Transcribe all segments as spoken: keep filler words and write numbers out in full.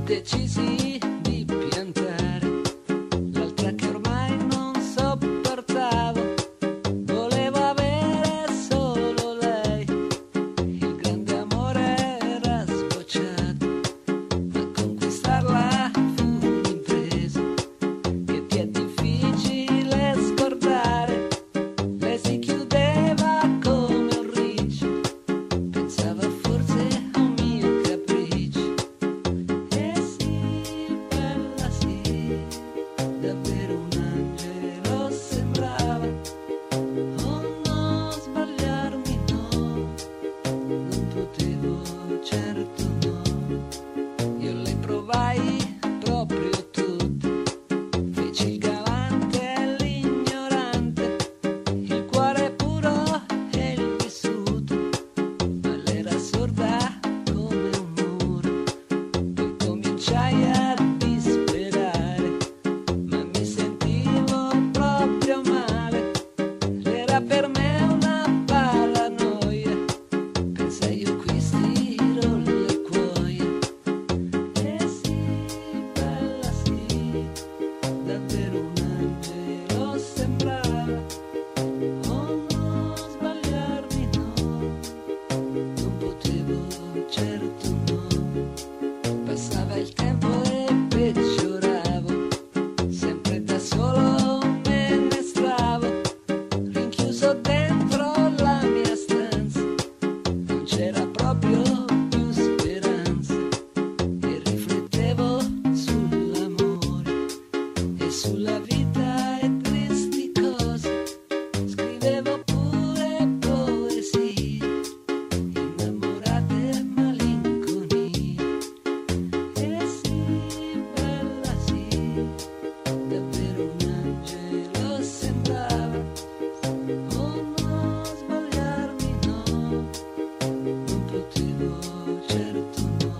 decisi di piantare l'altra che ormai non sopportavo. Volevo avere solo lei, il grande amore era sbocciato, ma conquistarla fu un'impresa che ti è difficile scordare. Lei si chiudeva come un riccio, pensava forse a un mio capriccio. E sì, bella sì, davvero un angelo sembrava. Oh no, sbagliarmi no, non potevo, certo no. Io le provai proprio tutte, feci il galante e l'ignorante, il cuore puro e il vissuto, ma lei era sorda come un muro. Poi cominciai a disperare, ma mi sentivo proprio male. Era per me una paranoia, pensai io qui stiro le cuoia. E sì, bella sì, davvero un angelo sembrava. Oh no, sbagliarmi no, non potevo, certo no. Passava il tempo e peggioravo, sempre da solo me ne stavo, rinchiuso dentro la mia stanza, non c'era proprio più speranza. E riflettevo sull'amore e sulla vita e tristi cose, scrivevo pure poesie, innamorate malinconie. E sì, bella sì, davvero un angelo sembrava. Oh no, sbagliarmi no, non potevo, certo no.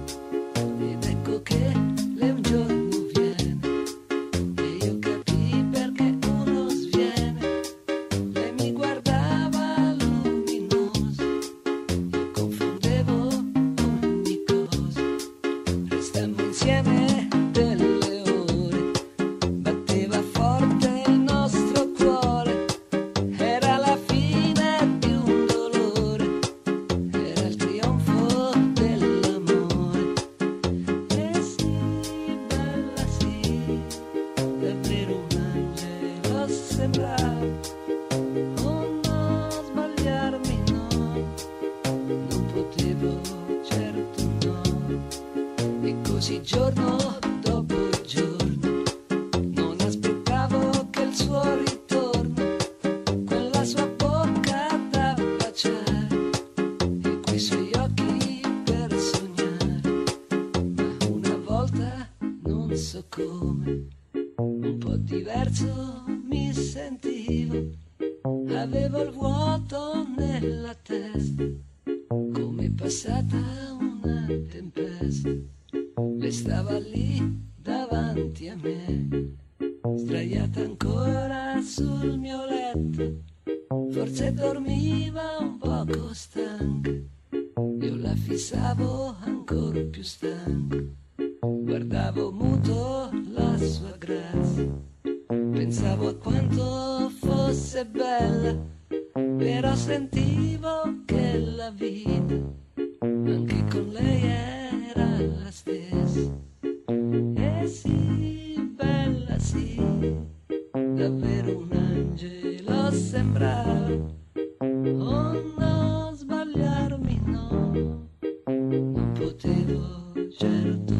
Ed ecco che lei un giorno viene e io capii perché uno sviene. Lei mi guardava luminosa, io confondevo ogni cosa. Restammo insieme delle ore, batteva forte il nostro cuore. Era la fine di un dolore, era il trionfo dell'amore. E sì, bella sì, davvero un angelo sembrava. Oh no, sbagliarmi no, non potevo, certo no. E così giorno dopo giorno non aspettavo che il suo ritorno, quella sua bocca da baciare e quei suoi occhi per sognare. Ma una volta, non so come, un po' diverso mi sentivo, avevo il vuoto nella testa, come passata una tempesta. Lei stava lì davanti a me, sdraiata ancora sul mio letto, forse dormiva un poco stanca. Io la fissavo ancora più stanco, guardavo muto la sua grazia, pensavo a quanto fosse bella, però sentivo che la vita anche con lei era la stessa. E sì, bella sì, davvero un angelo sembrava. Oh no, sbagliarmi no, non potevo, certo